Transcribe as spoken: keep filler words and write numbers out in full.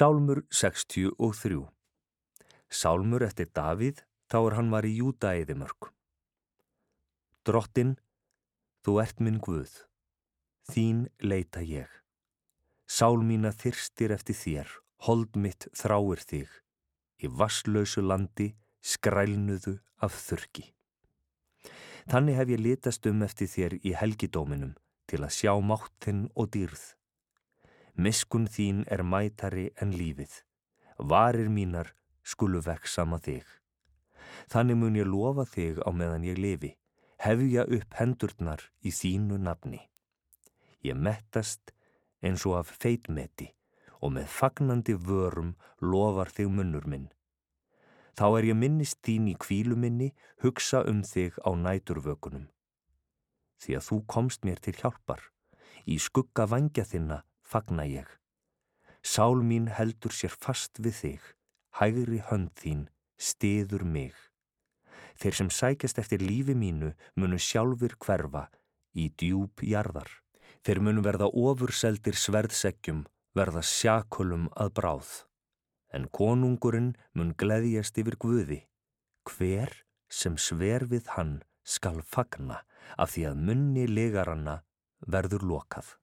Sálmur sextíu og þrjú. Sálmur eftir Davíð, þá er hann var í Júda-eyðimörk. Drottinn, þú ert minn Guð, þín leita ég. Sál mína þyrstir eftir þér, hold mitt þráir þig, í vatnslausu landi skrælnuðu af þurrki. Þannig hef ég litast um eftir þér í helgidóminum til að sjá mátt þinn og dýrð. Miskunn þín er mætari en lífið, varir mínar skulu vegsama þig. Þannig mun ég lofa þig á meðan ég lifi, hefja upp hendurnar í þínu nafni. Ég mettast eins og af feitmeti og með fagnandi vörum lofar þig munnur minn. Þá er ég minnist þín í hvílu minni, hugsa um þig á næturvökunum. Því að þú komst mér til hjálpar, í skugga vængja þinna fagna ég. Sál mín heldur sér fast við þig, hægri hönd þín styður mig. Þeir sem sækjast eftir lífi mínu munu sjálfir hverfa í djúp jarðar. Þeir munu verða ofurseldir sverðseggjum, verða sjakölum að bráð. En konungurinn mun gleðjast yfir Guði. Hver sem sver við hann skal fagna, af því að munni legaranna verður lokað.